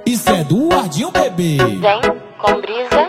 Isso é do Ardinho, bebê. Vem com brisa.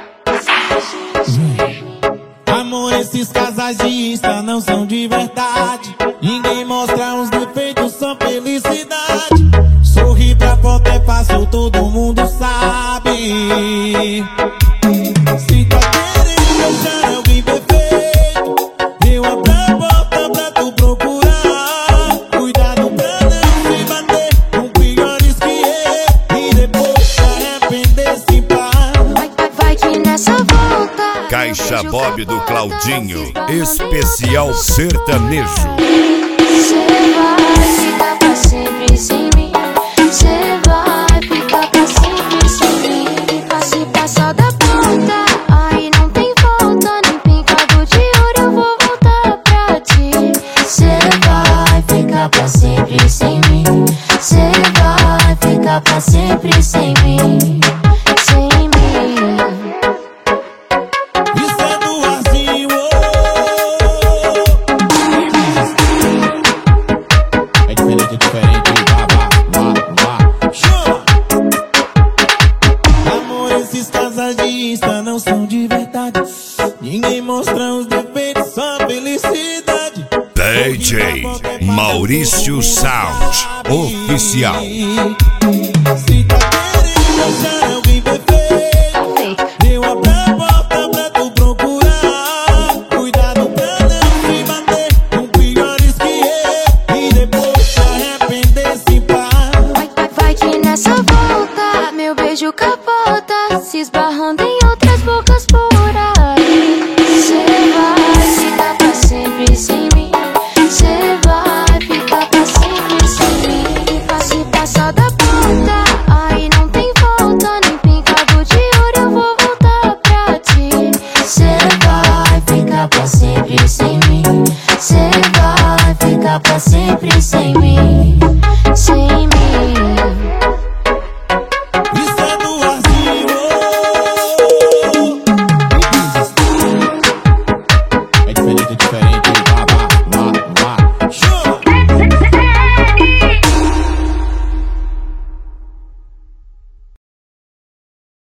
Amor, esses casais de Insta não são de verdade. Ninguém mostra os defeitos, só felicidade. Sorrir pra foto é fácil, todo mundo sabe. Se tá querendo achar alguém perfeito, eu abro a porta pra tu procurar. Cuidado pra não se bater com piores que eu, e depois se arrepender sem parar. Vai que nessa volta Caixa Bob do Claudinho, especial sertanejo. Cê vai ficar pra sempre sem mim. Cê vai ficar pra sempre sem mim. Se passar da ponta, aí não tem volta. Nem pintado de ouro eu vou voltar pra ti. Cê vai ficar pra sempre sem mim. Cê vai ficar pra sempre sem mim. Sem mim. Isso é do Ardinho. É diferente, vá. Chama! Amor, esses casais de Insta não são de verdade. Ninguém mostra os defeitos, só felicidade. DJ Maurício Sound Oficial. Se tá querendo achar